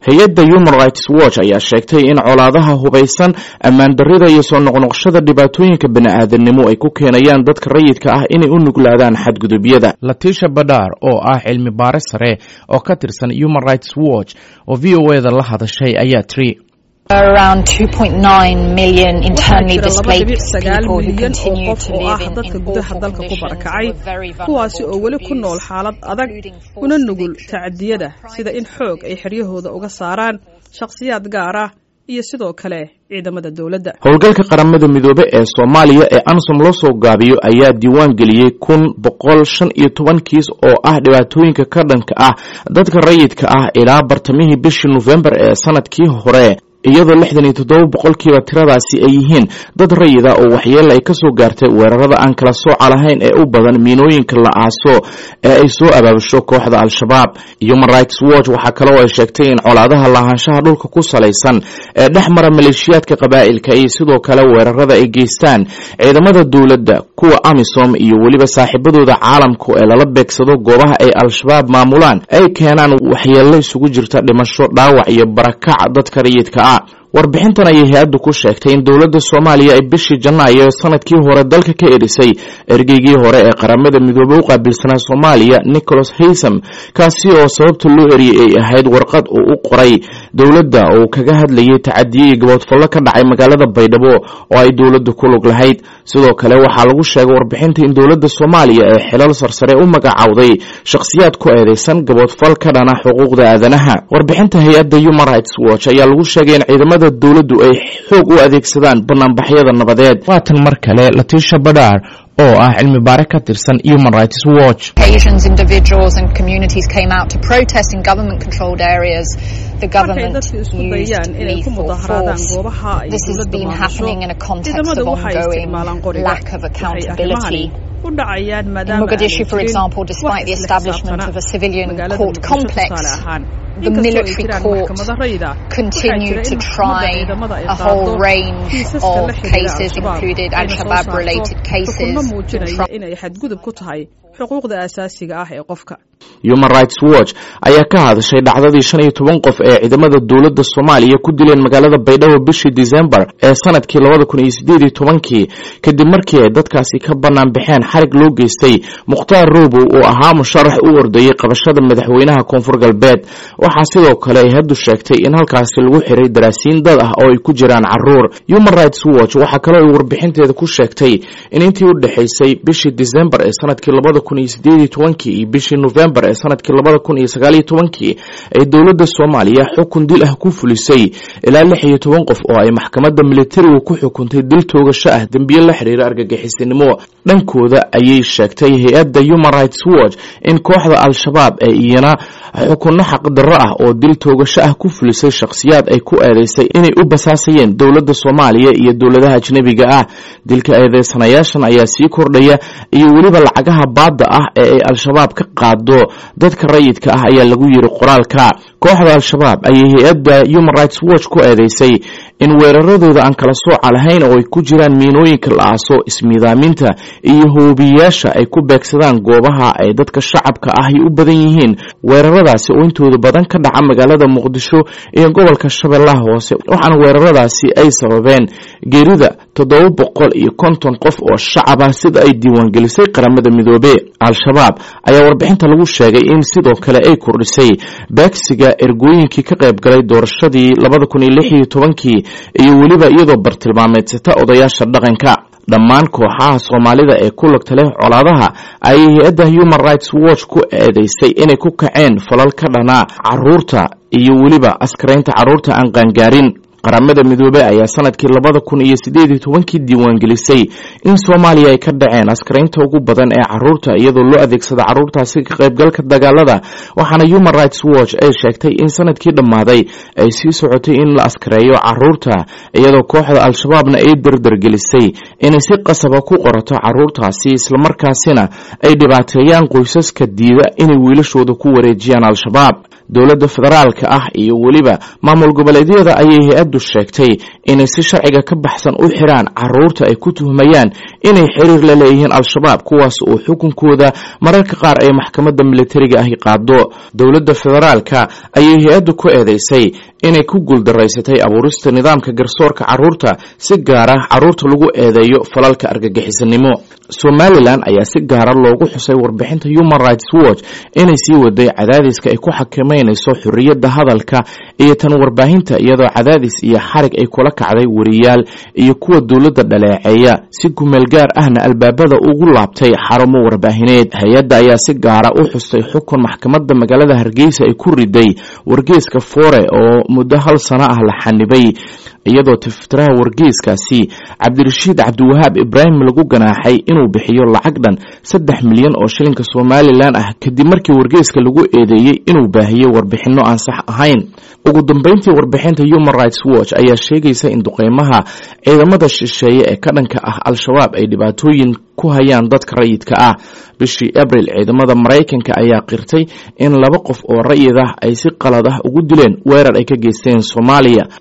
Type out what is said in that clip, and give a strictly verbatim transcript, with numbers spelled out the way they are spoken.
hay-adda Human Rights Watch ayaa sheegtay in colaadaha hubaysan ammaan darrida iyo soo noqnoqshada dhibaatooyinka bini'aadanimo ay ku keenayaan dadka rayidka ah inay u nuglaadaan xadgudubyada. Letitia Badar oo ah cilmi baare sare oo ka tirsan Human Rights Watch oo V O A da la hadashay ayaa tiri around two point nine million internally displaced people who continue to live in dadka gudaha dalka ku barakacay kuwaasi oo wali ku nool xaalad adag una nugul tacadiyada sida in xoog ay xeryahooda uga saaraan shakhsiyaad gaar ah iyo sidoo kale ciidamada dawladda. Howlgalka qaramada midoobe ee Soomaaliya ee ANSOM loo soo gaabiyo ayaa diiwaan geliyay kun boqol shan iyo toban kiis oo ah dhibaatooyinka ka dhanka ah dadka rayidka ah ilaa bartamihii bishii November ee sanadkii hore, iyadoo lixdan iyo toddoba boqolkiiba tiradaasi ay yihiin dad rayid ah oo waxyeello ay ka soo gaartay weerarada aan kala sooca lahayn ee u badan miinooyinka la aaso ee ay soo abaabusho kooxda Al-Shabaab. Human Rights Watch waxaa kaloo ay sheegtay in colaadaha lahaanshaha dhulka ku salaysan ee dhex mara maleeshiyaadka qabaa'ilka iyo sidoo kale weerarada ay geystaan ciidamada dawladda, kuwa AMISOM iyo weliba saaxiibadooda caalamka ee lala beegsado goobaha ay Al-Shabaab maamulaan ay keenaan waxyeello isugu jirta dhimasho, dhaawac iyo barakac dadka rayidka ah. warbixintan ayay hay-addu ku sheegtay in dawladda Soomaaliya ay bishii Janaayo sanadkii hore dalka ka erisay ergeygii hore ee qaramada midoobe u qaabilsanaa Soomaaliya Nicholas Haysom, kaasi oo sababta loo eriyay ay ahayd warqad uu u qoray dawladda oo kaga hadlayay tacadiyada gabadhfallo ka dhacay magaalada Baydhabo oo ay dawladdu ku lug lahayd. sidoo kale waxaa lagu sheegay warbixinta in dawladda Soomaaliya ay xilal sarsare u magacawday shakhsiyaad ku eedeysan gabadhfal ka dhana xuquuqda aadanaha. warbixinta hay-adda Human Rights Watch ayaa lagu sheegay in ciidamada dawladdu ay xoog u adeegsadaan banaanbaxyada nabadeed. waatan mar kale Letitia Badar oo ah cilmi baare ka tirsan Human Rights Watch. Occasions individuals and communities came out to protest in government controlled areas. The government used lethal force. This has been happening in a context of ongoing lack of accountability. In Mogadishu, for example, despite the establishment of a civilian court complex, the military court continued to try a whole range of cases, included Al-Shabaab related cases. Human Rights Watch ayaa ka hadashay dhacdadii shan iyo toban qof ee ciidamada dawladda Soomaaliya ku dileen magaalada Baydhabo bishii December ee sanadkii laba kun iyo siddeed iyo toban-kii kadib markii ay dadkaasi ka banaan baxeen xarig loo geystay Mukhtaar Robow oo ahaa musharax u ordayay qabashada madaxweynaha Koonfur Galbeed. waxaa sidoo kale ay haddu sheegtay in halkaasi lagu xiray daraasiin dad ah oo ay ku jiraan carruur. Human Rights Watch waxaa kaloo ay warbixinteeda ku sheegtay in intii u dhaxaysay bishii December ee sanadkii laba kun iyo siddeed iyo toban-kii iyo bishii November ee sanadkii laba kun iyo sagaal iyo toban-kii ay dawladda Soomaaliya xukun dil ah ku fulisay ilaa lix iyo toban qof oo ay maxkamadda militariga ku xukuntay dil toogasho ah dambiyo la xiriira argagixisinimo. dhankooda ayay sheegtay hay-adda Human Rights Watch in kooxda Al-Shabaab ay iyana xukunno xaq darro ah oo dil toogasho ah ku fulisay shakhsiyaad ay ku eedeysay inay u basaasayeen dawladda Soomaaliya iyo dawladaha ajnabiga ah. dilka eedeysanayaashan ayaa sii kordhaya iyo weliba lacagaha baadda ah ee ay Al-Shabaab ka qaado dadka rayidka ah ayaa lagu yiri qoraalka. kooxda Al-Shabaab ayay hay-adda Human Rights Watch ku eedeysay in weeraradooda aan kala sooca lahayn oo ay ku jiraan miinooyinka la aaso, ismiidaaminta iyo hoobiyaasha ay ku beegsadaan goobaha ay dadka shacabka ahi u badan yihiin. weeraradaasi oo intooda badan ka dhaca magaalada Muqdisho iyo gobolka Shabeellaha Hoose, waxaana weeraradaasi ay sababeen geerida toddoba boqol iyo konton qof oo shacab ah sida ay diiwaan gelisay qaramada midoobe. Al-Shabaab ayaa warbixinta lagu sheegay in sidoo kale ay kordhisay beegsiga ergooyinkii ka qayb galay doorashadii laba kun iyo lix iyo toban-kii iyo weliba iyadoo bartilmaameedsata odayaasha dhaqanka. dhammaan kooxaha Soomaalida ee ku lugta leh colaadaha ayay hay-adda Human Rights Watch ku eedeysay inay ku kaceen falal ka dhana carruurta iyo weliba askaraynta carruurta aan qaangaarin. qaramada midoobe ayaa sanadkii laba kun iyo siddeed iyo toban-kii diiwaan gelisay in Soomaaliya ay ka dhaceen askaraynta ugu badan ee carruurta iyadoo loo adeegsado carruurtaasi ka qaybgalka dagaalada. waxaana Human Rights Watch ay sheegtay in sanadkii dhammaaday ay sii socotay in la askareeyo carruurta iyadoo kooxda Al-Shabaabna ay dardar gelisay inay si qasaba ku qorato carruurtaasi isla markaasina ay dhibaateeyaan qoysaska diida inay wiilashooda ku wareejiyaan Al-Shabaab. dowladda federaalka ah iyo weliba maamul goboleedyada ayay hay-addu sheegtay inay si sharciga ka baxsan u xiraan carruurta ay ku tuhmayaan inay xiriir la leeyihiin al-shabaab kuwaas oo xukunkooda mararka qaar ay maxkamadda militariga ahi qaado dowladda federaalka ayay hay-addu ku eedeysay inay ku guuldaraysatay abuurista nidaamka garsoorka carruurta si gaar ah carruurta lagu eedeeyo falalka argagixisanimo somalilan ayaa si gaara loogu xusay warbixinta human rights watch inay sii waday cadaadiska ay ku xakameynayso xorriyadda hadalka iyo tan warbaahinta iyadoo cadaadis iyo xarig ay kula kacday wariyaal iyo kuwa dowladda dhaleeceeya si gumeel gaar ahna albaabada ugu laabtay xarumo warbaahineed hay-adda ayaa si gaara u xustay xukun maxkamadda magaalada hargeysa ay ku riday wargeeska foore oo muddo hal sano ah la xanibay iyadoo tiftiraha wargeyskaasi cabdirashiid cabdiwahaab ibraahim lagu ganaaxay inuu bixiyo lacag dhan saddex milyan oo shilinka somalilan ah kadib markii wargeyska lagu eedeeyey inuu baahiyey warbixinno aan sax ahayn ugu dambeyntii warbixinta human rights watch ayaa sheegaysa in duqeymaha ciidamada shisheeye ee ka dhanka ah al-shabaab ay dhibaatooyin ku hayaan dadka rayidka ah bishii abril ciidamada maraykanka ayaa qirtay in laba qof oo rayid ah ay si qalad ah ugu dileen weerar ay ka geysteen soomaaliya